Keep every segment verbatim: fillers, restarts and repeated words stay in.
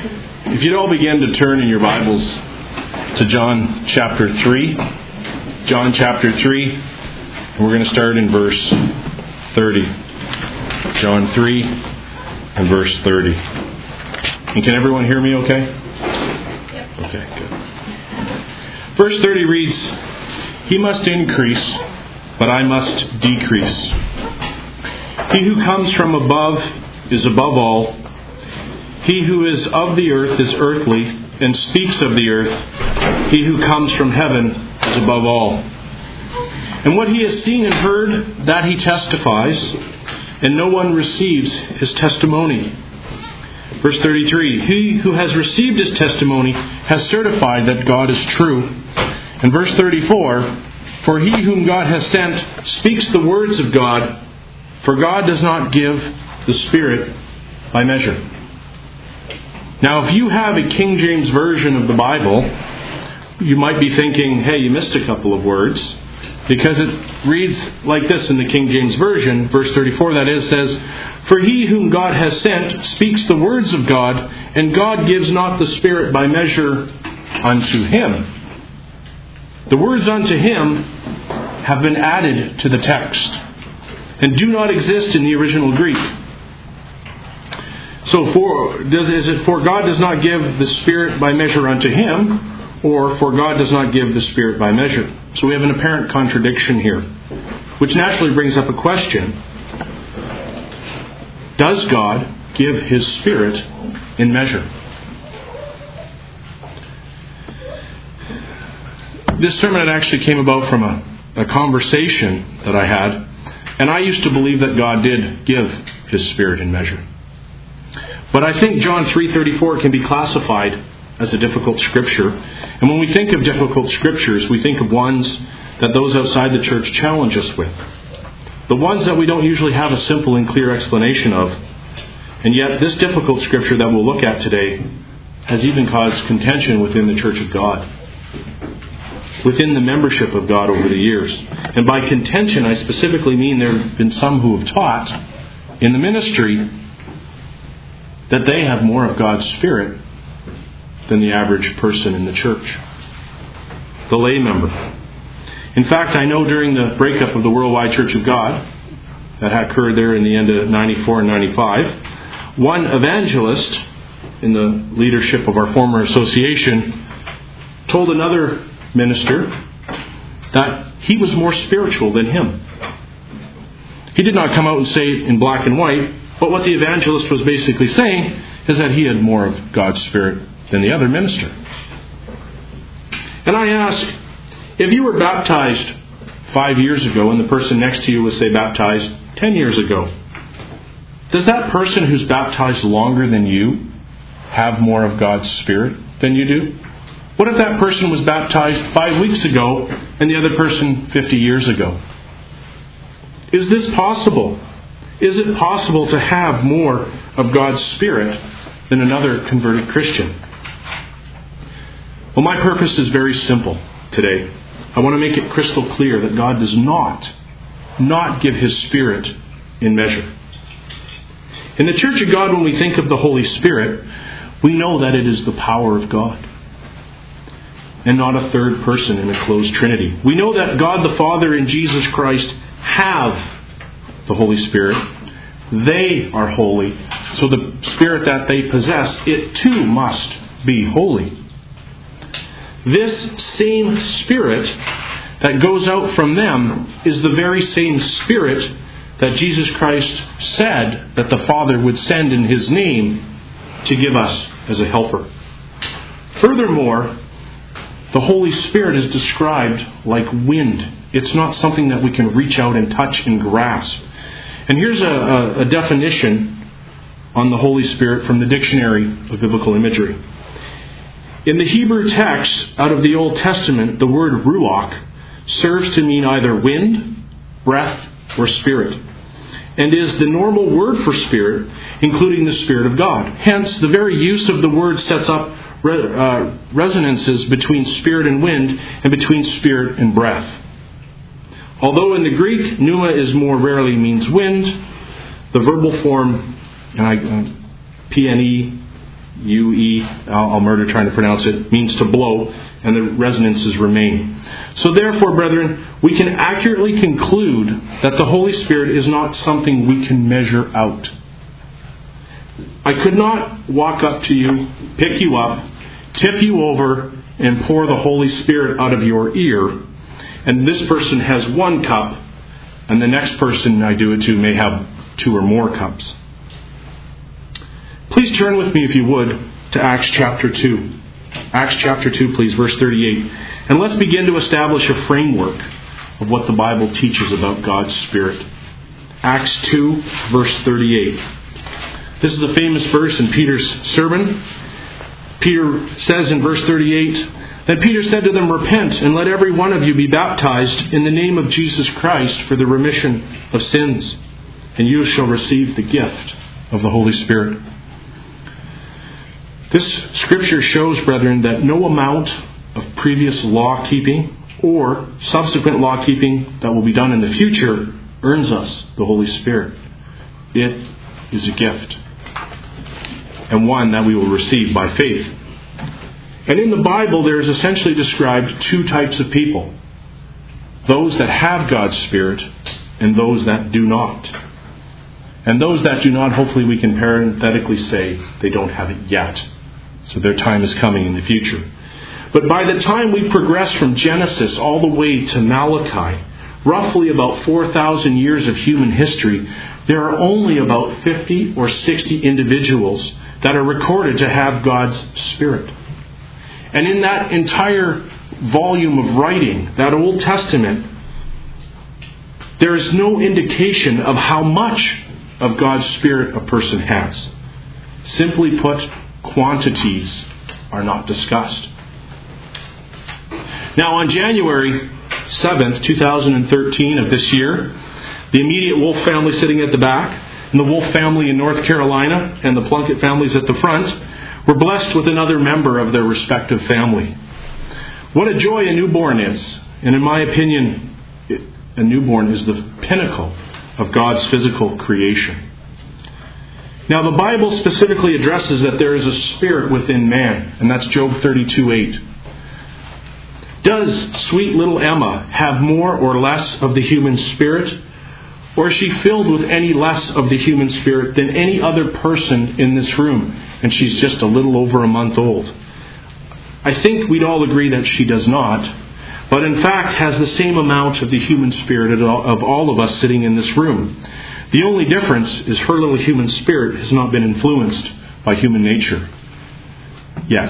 If you'd all begin to turn in your Bibles to John chapter three. John chapter three. And we're going to start in verse thirty. John three and verse thirty. And can everyone hear me okay? Okay, good. Verse thirty reads, "He must increase, but I must decrease. He who comes from above is above all. He who is of the earth is earthly, and speaks of the earth. He who comes from heaven is above all. And what he has seen and heard, that he testifies, and no one receives his testimony." Verse thirty-three, "He who has received his testimony has certified that God is true." And verse thirty-four, "For he whom God has sent speaks the words of God, for God does not give the Spirit by measure." Now, if you have a King James Version of the Bible, you might be thinking, hey, you missed a couple of words. Because it reads like this in the King James Version, verse thirty-four, that is, says, "For he whom God has sent speaks the words of God, and God gives not the Spirit by measure unto him." The words "unto him" have been added to the text and do not exist in the original Greek. So, for does is it "for God does not give the Spirit by measure unto him," or "for God does not give the Spirit by measure"? So we have an apparent contradiction here, which naturally brings up a question. Does God give His Spirit in measure? This sermon actually came about from a, a conversation that I had, and I used to believe that God did give His Spirit in measure. But I think John three thirty-four can be classified as a difficult scripture. And when we think of difficult scriptures, we think of ones that those outside the church challenge us with. The ones that we don't usually have a simple and clear explanation of. And yet this difficult scripture that we'll look at today has even caused contention within the Church of God, within the membership of God over the years. And by contention, I specifically mean there have been some who have taught in the ministry that they have more of God's Spirit than the average person in the church, the lay member. In fact, I know during the breakup of the Worldwide Church of God that occurred there in the end of ninety-four and ninety-five, one evangelist in the leadership of our former association told another minister that he was more spiritual than him. He did not come out and say it in black and white, but what the evangelist was basically saying is that he had more of God's Spirit than the other minister. And I ask, if you were baptized five years ago and the person next to you was, say, baptized ten years ago, does that person who's baptized longer than you have more of God's Spirit than you do? What if that person was baptized five weeks ago and the other person fifty years ago? Is this possible? Is it possible to have more of God's Spirit than another converted Christian? Well, my purpose is very simple today. I want to make it crystal clear that God does not, not give His Spirit in measure. In the Church of God, when we think of the Holy Spirit, we know that it is the power of God and not a third person in a closed Trinity. We know that God the Father and Jesus Christ have the Holy Spirit. They are holy. So the Spirit that they possess, it too must be holy. This same Spirit that goes out from them is the very same Spirit that Jesus Christ said that the Father would send in His name to give us as a helper. Furthermore, the Holy Spirit is described like wind. It's not something that we can reach out and touch and grasp. And here's a, a, a definition on the Holy Spirit from the Dictionary of Biblical Imagery. In the Hebrew text out of the Old Testament, the word ruach serves to mean either wind, breath, or spirit, and is the normal word for spirit, including the Spirit of God. Hence, the very use of the word sets up re- uh, resonances between spirit and wind and between spirit and breath. Although in the Greek, pneuma is more rarely means wind, the verbal form, uh, pne, U E, I'll murder trying to pronounce it, means to blow, and the resonances remain. So therefore, brethren, we can accurately conclude that the Holy Spirit is not something we can measure out. I could not walk up to you, pick you up, tip you over, and pour the Holy Spirit out of your ear, and this person has one cup, and the next person I do it to may have two or more cups. Please turn with me, if you would, to Acts chapter two. Acts chapter two, please, verse thirty-eight. And let's begin to establish a framework of what the Bible teaches about God's Spirit. Acts two, verse thirty-eight. This is a famous verse in Peter's sermon. Peter says in verse thirty-eight, Then Peter said to them, Repent, and let every one of you be baptized in the name of Jesus Christ for the remission of sins, and you shall receive the gift of the Holy Spirit. This scripture shows, brethren, that no amount of previous law keeping or subsequent law keeping that will be done in the future earns us the Holy Spirit. It is a gift, and one that we will receive by faith. And in the Bible, there is essentially described two types of people: those that have God's Spirit and those that do not. And those that do not, hopefully we can parenthetically say they don't have it yet. So their time is coming in the future. But by the time we progress from Genesis all the way to Malachi, roughly about four thousand years of human history, there are only about fifty or sixty individuals that are recorded to have God's Spirit. And in that entire volume of writing, that Old Testament, there is no indication of how much of God's Spirit a person has. Simply put, quantities are not discussed. Now, on January seventh, twenty thirteen of this year, the immediate Wolf family sitting at the back, and the Wolf family in North Carolina, and the Plunkett families at the front, were blessed with another member of their respective family. What a joy a newborn is. And in my opinion, a newborn is the pinnacle of God's physical creation. Now, the Bible specifically addresses that there is a spirit within man, and that's Job thirty-two eight. Does sweet little Emma have more or less of the human spirit? Or is she filled with any less of the human spirit than any other person in this room? And she's just a little over a month old. I think we'd all agree that she does not, but in fact has the same amount of the human spirit of all of us sitting in this room. The only difference is her little human spirit has not been influenced by human nature yet.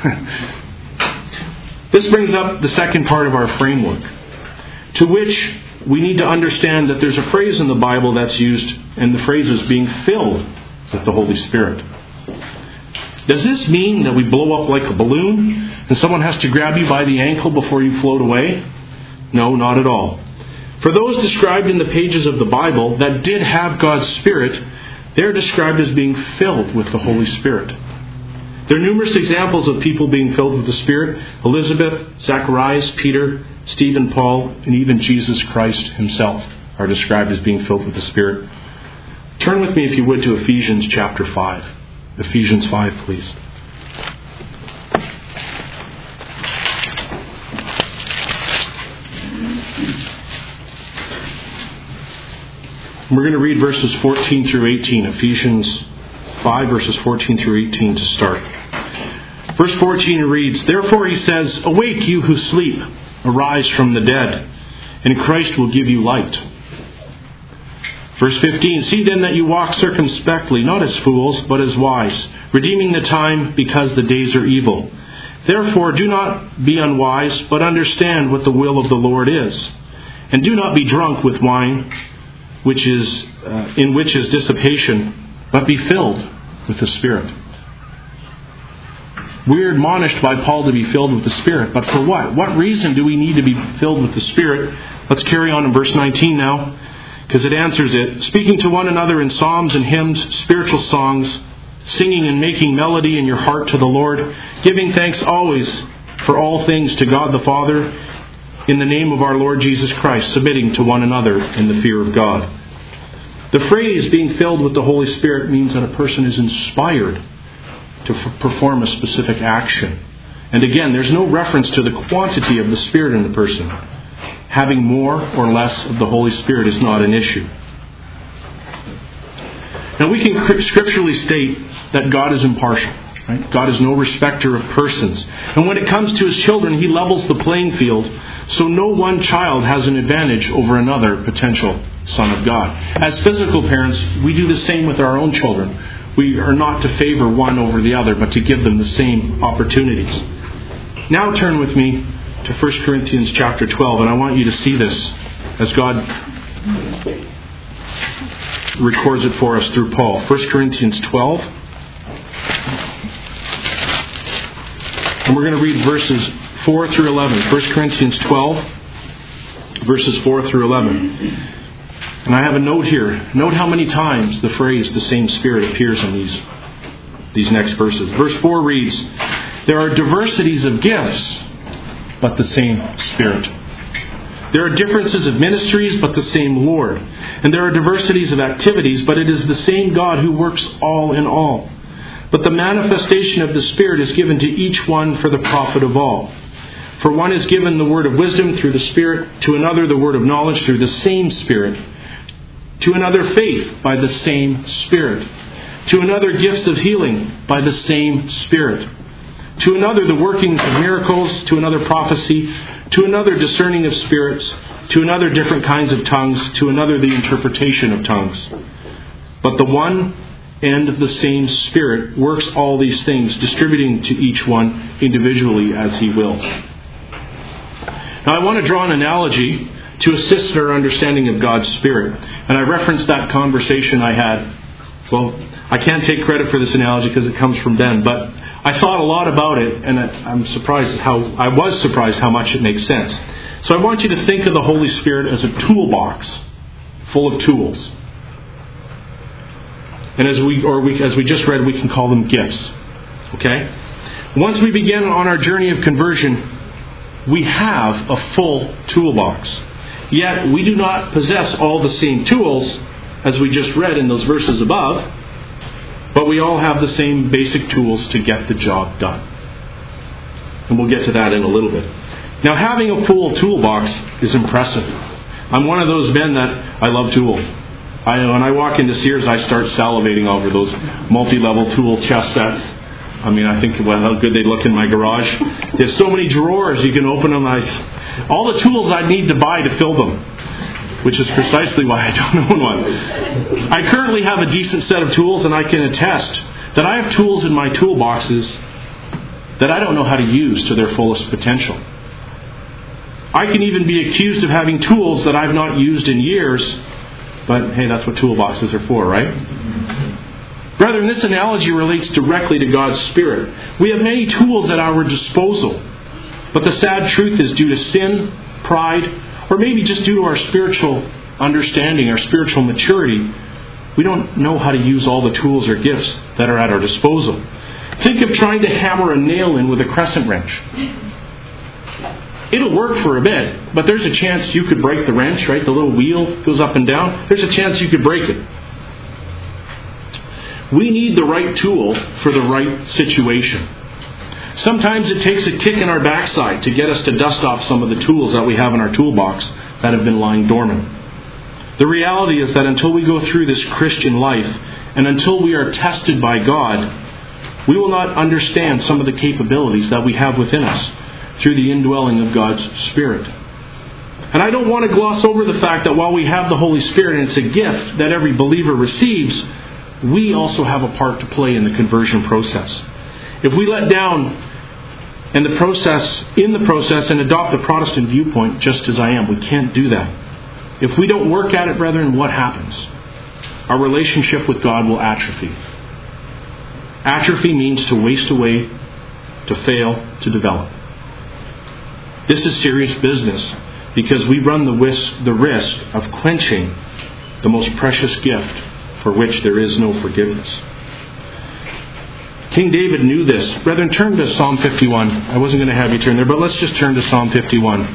This brings up the second part of our framework, to which we need to understand that there's a phrase in the Bible that's used, and the phrase is being filled with the Holy Spirit. Does this mean that we blow up like a balloon and someone has to grab you by the ankle before you float away? No, not at all. For those described in the pages of the Bible that did have God's Spirit, they're described as being filled with the Holy Spirit. There are numerous examples of people being filled with the Spirit: Elizabeth, Zacharias, Peter, Stephen, Paul, and even Jesus Christ himself are described as being filled with the Spirit. Turn with me, if you would, to Ephesians chapter five. Ephesians five, please. We're going to read verses fourteen through eighteen. Ephesians five, verses fourteen through eighteen to start. Verse fourteen reads, Therefore he says, Awake, you who sleep, arise from the dead, and Christ will give you light. Verse fifteen, See then that you walk circumspectly, not as fools, but as wise, redeeming the time, because the days are evil. Therefore do not be unwise, but understand what the will of the Lord is. And do not be drunk with wine, which is uh, in which is dissipation, but be filled with the Spirit. We're admonished by Paul to be filled with the Spirit, but for what? What reason do we need to be filled with the Spirit? Let's carry on in verse nineteen now, because it answers it. Speaking to one another in psalms and hymns, spiritual songs, singing and making melody in your heart to the Lord, giving thanks always for all things to God the Father, in the name of our Lord Jesus Christ, submitting to one another in the fear of God. The phrase being filled with the Holy Spirit means that a person is inspired to f- perform a specific action. And again, there's no reference to the quantity of the Spirit in the person. Having more or less of the Holy Spirit is not an issue. Now we can scripturally state that God is impartial. Right? God is no respecter of persons. And when it comes to His children, He levels the playing field, so no one child has an advantage over another potential son of God. As physical parents, we do the same with our own children. We are not to favor one over the other, but to give them the same opportunities. Now turn with me to First Corinthians chapter twelve, and I want you to see this as God records it for us through Paul. First Corinthians twelve. And we're going to read verses four through eleven. First Corinthians twelve, verses four through eleven. And I have a note here. Note how many times the phrase, the same Spirit, appears in these, these next verses. Verse four reads, there are diversities of gifts, but the same Spirit. There are differences of ministries, but the same Lord. And there are diversities of activities, but it is the same God who works all in all. But the manifestation of the Spirit is given to each one for the profit of all. For one is given the word of wisdom through the Spirit, to another the word of knowledge through the same Spirit, to another faith by the same Spirit, to another gifts of healing by the same Spirit, to another the workings of miracles, to another prophecy, to another discerning of spirits, to another different kinds of tongues, to another the interpretation of tongues. But the one and the same Spirit works all these things, distributing to each one individually as He wills. Now I want to draw an analogy to assist in our understanding of God's Spirit. And I referenced that conversation I had. Well, I can't take credit for this analogy because it comes from Ben, but I thought a lot about it, and I'm surprised how I was surprised how much it makes sense. So I want you to think of the Holy Spirit as a toolbox full of tools. And as we, or we, as we just read, we can call them gifts. Okay? Once we begin on our journey of conversion, we have a full toolbox. Yet we do not possess all the same tools as we just read in those verses above, but we all have the same basic tools to get the job done. And we'll get to that in a little bit. Now, having a full toolbox is impressive. I'm one of those men that I love tools. I, when I walk into Sears, I start salivating over those multi-level tool chest sets. I mean, I think well, how good they look in my garage. There's so many drawers, you can open them. I, all the tools I need to buy to fill them, which is precisely why I don't own one. I currently have a decent set of tools, and I can attest that I have tools in my toolboxes that I don't know how to use to their fullest potential. I can even be accused of having tools that I've not used in years, but hey, that's what toolboxes are for, right? Brethren, this analogy relates directly to God's Spirit. We have many tools at our disposal, but the sad truth is, due to sin, pride, or maybe just due to our spiritual understanding, our spiritual maturity, we don't know how to use all the tools or gifts that are at our disposal. Think of trying to hammer a nail in with a crescent wrench. It'll work for a bit, but there's a chance you could break the wrench, right? The little wheel goes up and down. There's a chance you could break it. We need the right tool for the right situation. Sometimes it takes a kick in our backside to get us to dust off some of the tools that we have in our toolbox that have been lying dormant. The reality is that until we go through this Christian life, and until we are tested by God, we will not understand some of the capabilities that we have within us through the indwelling of God's Spirit. And I don't want to gloss over the fact that while we have the Holy Spirit and it's a gift that every believer receives, we also have a part to play in the conversion process. If we let down in the process, in the process and adopt the Protestant viewpoint, just as I am, we can't do that. If we don't work at it, brethren, what happens? Our relationship with God will atrophy. Atrophy means to waste away, to fail, to develop. This is serious business because we run the risk, the risk of quenching the most precious gift for which there is no forgiveness. King David knew this. Brethren, turn to Psalm fifty-one. I wasn't going to have you turn there, but let's just turn to Psalm fifty-one.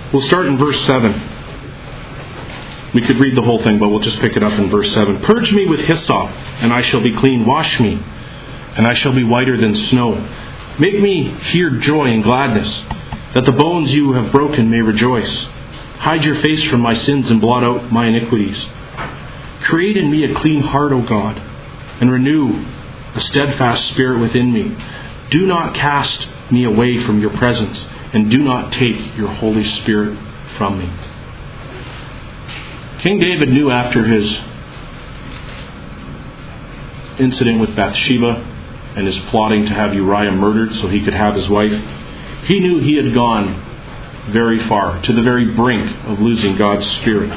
We'll start in verse seven. We could read the whole thing, but we'll just pick it up in verse seven. Purge me with hyssop, and I shall be clean. Wash me, and I shall be whiter than snow. Make me hear joy and gladness, that the bones you have broken may rejoice. Hide your face from my sins and blot out my iniquities. Create in me a clean heart, O God, and renew a steadfast spirit within me. Do not cast me away from your presence, and do not take your Holy Spirit from me. King David knew after his incident with Bathsheba and his plotting to have Uriah murdered so he could have his wife, he knew he had gone very far, to the very brink of losing God's Spirit.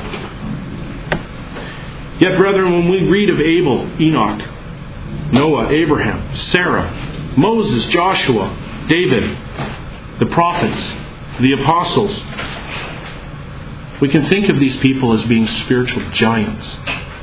Yet, brethren, when we read of Abel, Enoch, Noah, Abraham, Sarah, Moses, Joshua, David, the prophets, the apostles, we can think of these people as being spiritual giants.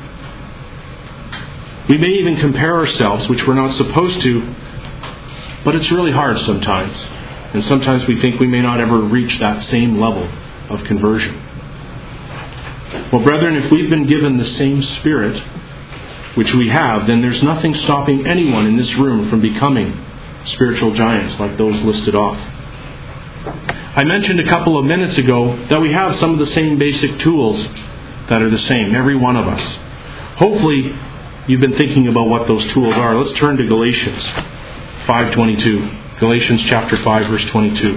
We may even compare ourselves, which we're not supposed to, but it's really hard sometimes. And sometimes we think we may not ever reach that same level of conversion. Well, brethren, if we've been given the same Spirit, which we have, then there's nothing stopping anyone in this room from becoming spiritual giants like those listed off. I mentioned a couple of minutes ago that we have some of the same basic tools that are the same, every one of us. Hopefully, you've been thinking about what those tools are. Let's turn to Galatians five twenty-two. Galatians chapter five, verse twenty-two.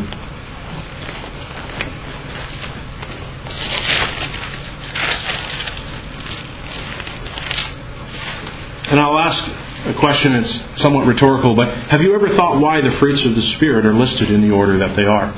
And I'll ask a question that's somewhat rhetorical, but have you ever thought why the fruits of the Spirit are listed in the order that they are?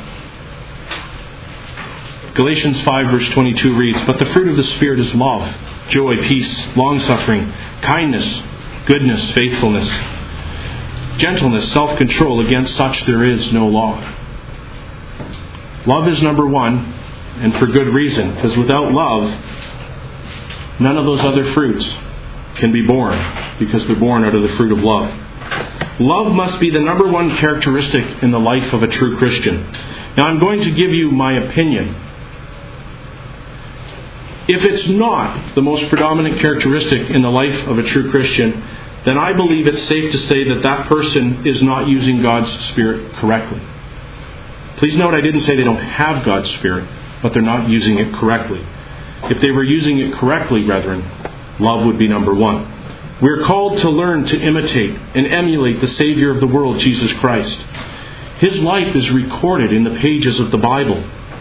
Galatians five, verse twenty-two reads, "But the fruit of the Spirit is love, joy, peace, long-suffering, kindness, goodness, faithfulness, gentleness, self-control. Against such there is no law." Love is number one, and for good reason, because without love, none of those other fruits can be born, because they're born out of the fruit of love. Love must be the number one characteristic in the life of a true Christian. Now, I'm going to give you my opinion. If it's not the most predominant characteristic in the life of a true Christian, then I believe it's safe to say that that person is not using God's Spirit correctly. Please note I didn't say they don't have God's Spirit, but they're not using it correctly. If they were using it correctly, brethren, love would be number one. We're called to learn to imitate and emulate the Savior of the world, Jesus Christ. His life is recorded in the pages of the Bible.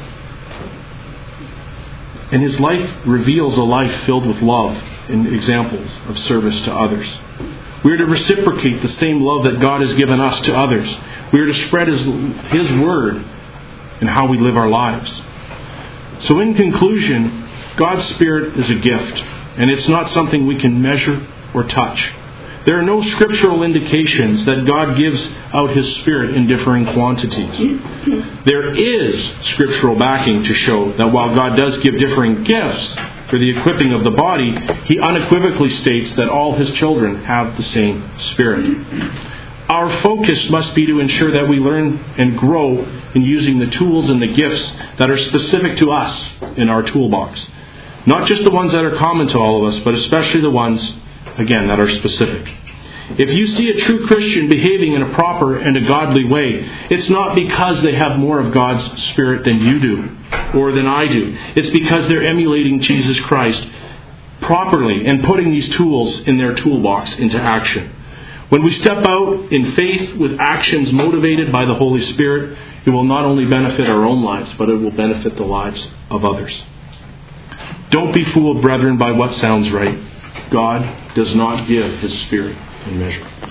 And His life reveals a life filled with love and examples of service to others. We are to reciprocate the same love that God has given us to others. We are to spread His, His Word in how we live our lives. So in conclusion, God's Spirit is a gift, and it's not something we can measure or touch. There are no scriptural indications that God gives out His Spirit in differing quantities. There is scriptural backing to show that while God does give differing gifts for the equipping of the body, He unequivocally states that all His children have the same Spirit. Our focus must be to ensure that we learn and grow in using the tools and the gifts that are specific to us in our toolbox. Not just the ones that are common to all of us, but especially the ones, again, that are specific. If you see a true Christian behaving in a proper and a godly way, it's not because they have more of God's Spirit than you do or than I do. It's because they're emulating Jesus Christ properly and putting these tools in their toolbox into action. When we step out in faith with actions motivated by the Holy Spirit, it will not only benefit our own lives, but it will benefit the lives of others. Don't be fooled, brethren, by what sounds right. God does not give His Spirit in measure.